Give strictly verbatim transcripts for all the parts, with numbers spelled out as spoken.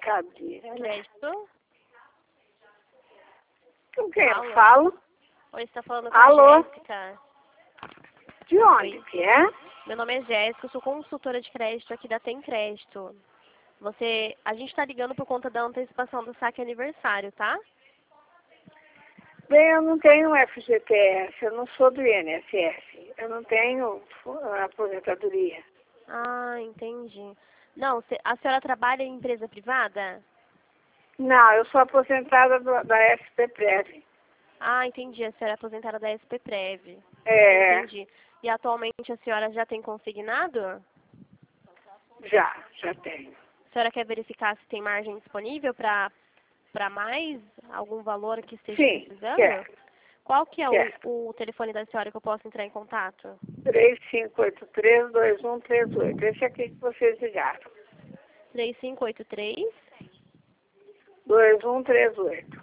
brincadeira, né? Crédito? Com quem eu Alô? falo? Oi, você tá falando com Alô? a Jéssica? De onde Oi. que é? Meu nome é Jéssica, eu sou consultora de crédito aqui da Tem Crédito. Você, a gente tá ligando por conta da antecipação do saque aniversário, tá? Bem, eu não tenho F G T S, eu não sou do I N S S, eu não tenho aposentadoria. Ah, entendi. Não, cê- a senhora trabalha em empresa privada? Não, eu sou aposentada do, da S P Prev. Ah, entendi. A senhora é aposentada da S P Prev. É, Entendi. E atualmente a senhora já tem consignado? A já, já tenho. senhora quer verificar se tem margem disponível para para mais algum valor que esteja Sim, precisando? quero, Qual que é quero. o, o telefone da senhora que eu posso entrar em contato? três cinco oito três, dois um três oito. Esse aqui que vocês ligaram. três cinco oito três, dois um três oito.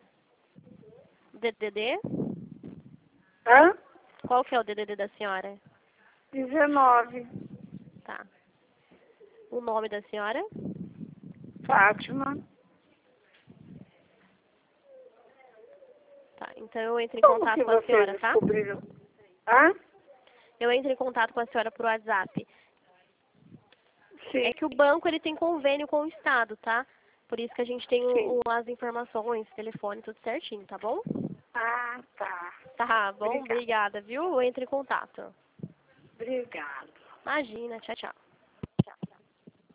D D D? Hã? Qual que é o D D D da senhora? dezenove. Tá. O nome da senhora? Fátima. Tá. Então eu entro em Como contato que com a vocês senhora, tá? descobriram? Hã? Eu entro em contato com a senhora por WhatsApp. Sim, É que o banco ele tem convênio com o Estado, tá? Por isso que a gente tem sim. o, o- as informações, telefone, tudo certinho, tá bom? Ah, tá. Tá bom, Obrigada. obrigada, viu? Eu entro em contato. Obrigada. Imagina, tchau, tchau.